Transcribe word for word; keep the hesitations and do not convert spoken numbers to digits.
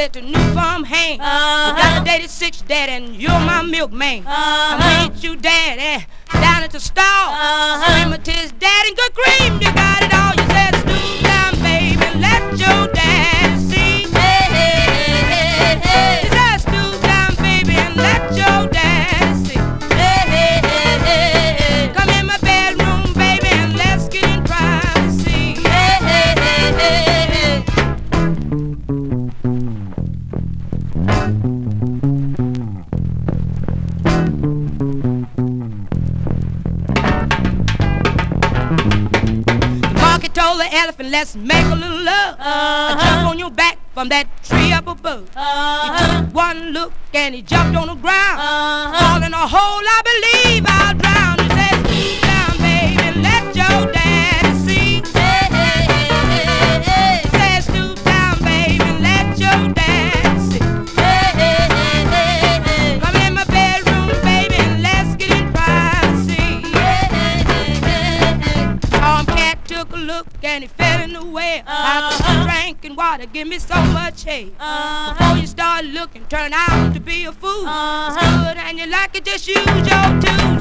said to New Farm Hank, Uh-huh. you got a daddy six, daddy, and you're my milkman. Uh-huh. I meet you, daddy, down at the stall. Uh-huh. Screaming to his daddy, good cream, you got it all. You said, stoop down, baby, let your daddy see. Hey, hey, hey, hey, You said, stoop down, baby, and let your daddy see. hey, hey, hey, hey, hey. Come in my bedroom, baby, and let's get in privacy. Hey, hey, hey, hey, hey. The monkey told the elephant, let's make a little love. I Uh-huh. jump on your back from that tree up above. He Uh-huh. took one look and he jumped on the ground. Uh-huh. All in a hole, I believe I'll drown. He said, stoop down, baby, let your daddy see. Hey, hey, hey, hey, hey. He said, stoop down, baby, let your daddy see. Hey, hey, hey, hey, hey. Come in my bedroom, baby, and let's get in privacy. Hey, hey, hey, hey, hey. Tomcat took a look and he fell in the well. I Uh-huh. could drinking water, give me so much hate. Uh-huh. Before you start looking, turn out to be a fool. Uh-huh. It's good and you like it, just use your tools.